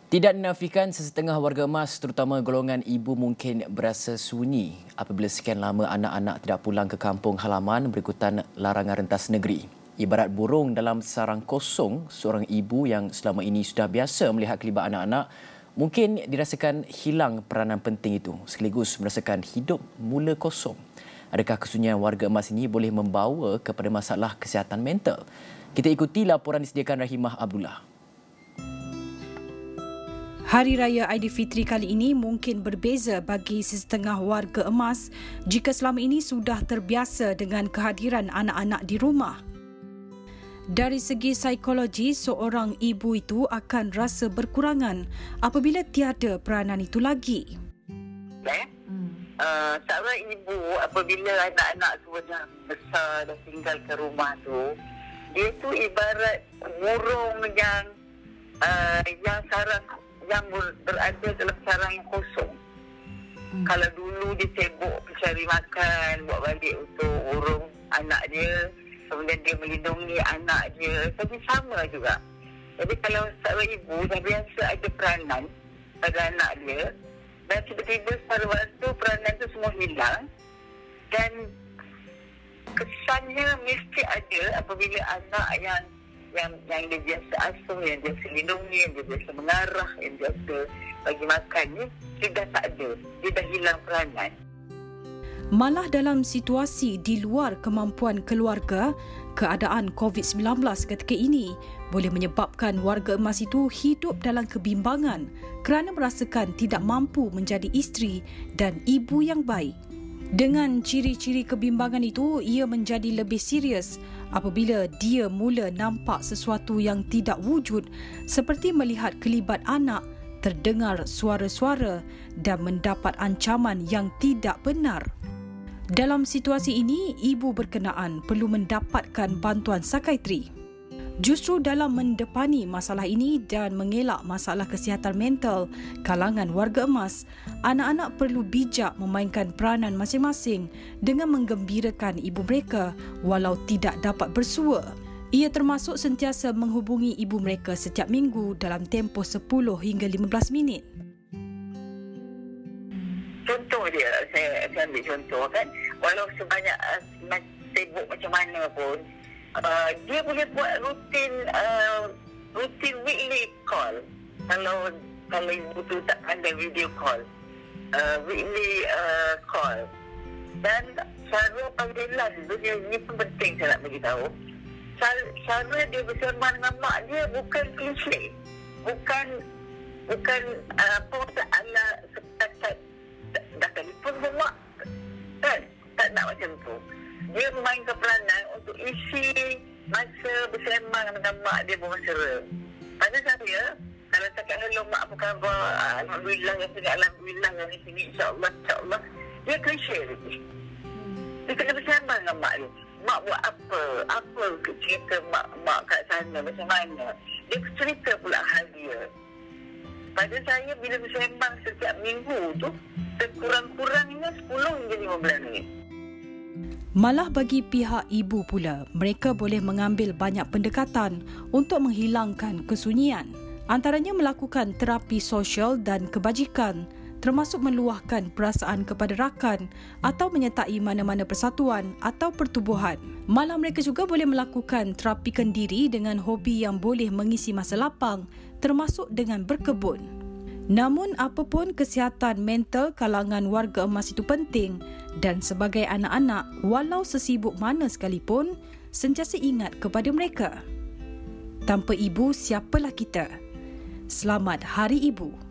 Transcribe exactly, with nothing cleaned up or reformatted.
Tidak dinafikan sesetengah warga emas terutama golongan ibu mungkin berasa sunyi apabila sekian lama anak-anak tidak pulang ke kampung halaman berikutan larangan rentas negeri. Ibarat burung dalam sarang kosong, seorang ibu yang selama ini sudah biasa melihat kelibat anak-anak mungkin dirasakan hilang peranan penting itu sekaligus merasakan hidup mula kosong. Adakah kesunyian warga emas ini boleh membawa kepada masalah kesihatan mental? Kita ikuti laporan disediakan Rahimah Abdullah. Hari Raya Aidilfitri kali ini mungkin berbeza bagi sesetengah warga emas jika selama ini sudah terbiasa dengan kehadiran anak-anak di rumah. Dari segi psikologi, seorang ibu itu akan rasa berkurangan apabila tiada peranan itu lagi. Eh? Hmm. Uh, seorang ibu apabila anak-anak semua dah besar, dah tinggal ke rumah tu, dia tu ibarat burung yang uh, yang sarang yang berada dalam sarang yang kosong. Hmm. Kalau dulu dia sibuk mencari makan, buat balik untuk urung anak dia, kemudian dia melindungi anak dia, jadi sama juga. Jadi kalau seorang ibu dah biasa ada peranan pada anak dia, dan tiba-tiba pada waktu peranan itu semua hilang, dan kesannya mesti ada apabila anak yang yang yang dia biasa asuh, yang dia lindungi, yang dia biasa mengarah, yang dia biasa bagi makan ni, dia dah tak ada, dia dah hilang peranan. Malah dalam situasi di luar kemampuan keluarga, keadaan covid sembilan belas ketika ini boleh menyebabkan warga emas itu hidup dalam kebimbangan kerana merasakan tidak mampu menjadi isteri dan ibu yang baik. Dengan ciri-ciri kebimbangan itu, ia menjadi lebih serius apabila dia mula nampak sesuatu yang tidak wujud seperti melihat kelibat anak, terdengar suara-suara dan mendapat ancaman yang tidak benar. Dalam situasi ini, ibu berkenaan perlu mendapatkan bantuan psikiatri. Justru dalam mendepani masalah ini dan mengelak masalah kesihatan mental kalangan warga emas, anak-anak perlu bijak memainkan peranan masing-masing dengan menggembirakan ibu mereka walau tidak dapat bersua. Ia termasuk sentiasa menghubungi ibu mereka setiap minggu dalam tempoh sepuluh hingga lima belas minit. Contoh dia, saya, saya ambil contoh kan, walau sebanyak uh, sibuk macam mana pun, uh, dia boleh buat rutin uh, rutin weekly call. Kalau kalau ibu tu tak pandai video call, uh, weekly uh, call. Dan cara panggilan tu, dia, ini pun penting saya nak beritahu. Cara, cara dia bersama dengan mak dia bukan klise, bukan bukan uh, apa ala sepakat dah telefon mak, kan? Tak nak macam tu. Dia memainkan peranan untuk isi masa bersembang dengan mak dia bermesra. Pada saya, kalau cakap hello mak, apa khabar, alhamdulillah yang sini, alhamdulillah yang sini, insyaAllah, insyaAllah, dia klise lagi. Dia kena bersembang dengan mak dia. Mak buat apa? Apa cerita mak, mak kat sana, macam mana? Dia cerita pula hal dia. Pada saya, bila bersembang setiap minggu tu, sekurang-kurangnya sepuluh hingga lima belas minit. Malah bagi pihak ibu pula, mereka boleh mengambil banyak pendekatan untuk menghilangkan kesunyian. Antaranya melakukan terapi sosial dan kebajikan, termasuk meluahkan perasaan kepada rakan atau menyertai mana-mana persatuan atau pertubuhan. Malah mereka juga boleh melakukan terapikan diri dengan hobi yang boleh mengisi masa lapang, termasuk dengan berkebun. Namun apapun, kesihatan mental kalangan warga emas itu penting dan sebagai anak-anak, walau sesibuk mana sekalipun, sentiasa ingat kepada mereka. Tanpa ibu, siapalah kita? Selamat Hari Ibu.